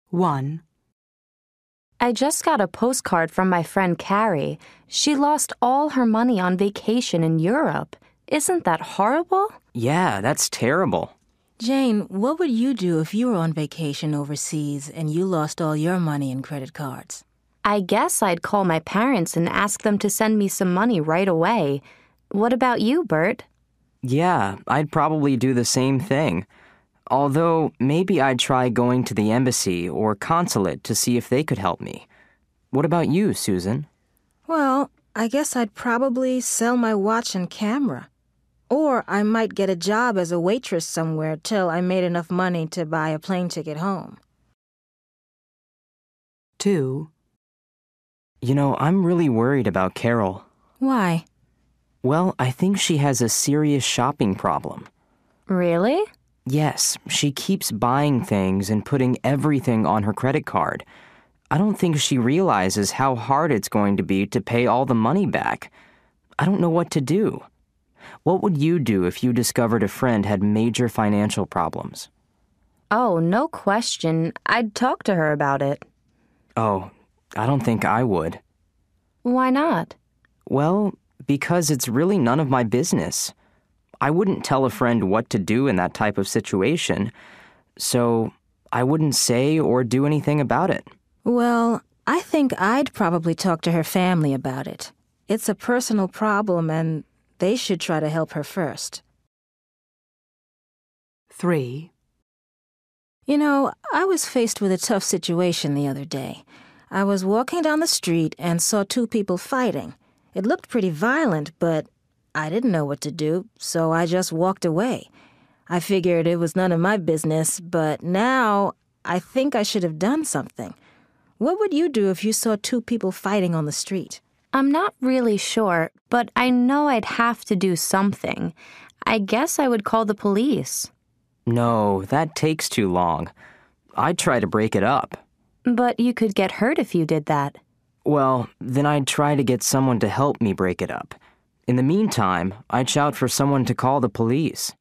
1, I just got a postcard from my friend Carrie. She lost all her money on vacation in Europe. Isn't that horrible? Yeah, that's terrible. Jane, what would you do if you were on vacation overseas and you lost all your money in credit cards? I guess I'd call my parents and ask them to send me some money right away. What about you, Bert? Yeah, I'd probably do the same thing. Although, maybe I'd try going to the embassy or consulate to see if they could help me. What about you, Susan? Well, I guess I'd probably sell my watch and camera. Or I might get a job as a waitress somewhere till I made enough money to buy a plane ticket home. 2, You know, I'm really worried about Carol. Why? Well, I think she has a serious shopping problem. Really? Yes, she keeps buying things and putting everything on her credit card. I don't think she realizes how hard it's going to be to pay all the money back. I don't know what to do. What would you do if you discovered a friend had major financial problems? Oh, no question. I'd talk to her about it. Oh, I don't think I would. Why not? Well, because it's really none of my business. I wouldn't tell a friend what to do in that type of situation, so I wouldn't say or do anything about it. Well, I think I'd probably talk to her family about it. It's a personal problem and they should try to help her first. 3, You know, I was faced with a tough situation the other day. I was walking down the street and saw two people fighting. It looked pretty violent, but I didn't know what to do, so I just walked away. I figured it was none of my business, but now I think I should have done something. What would you do if you saw two people fighting on the street? I'm not really sure, but I know I'd have to do something. I guess I would call the police. No, that takes too long. I'd try to break it up. But you could get hurt if you did that. Well, then I'd try to get someone to help me break it up. In the meantime, I'd shout for someone to call the police.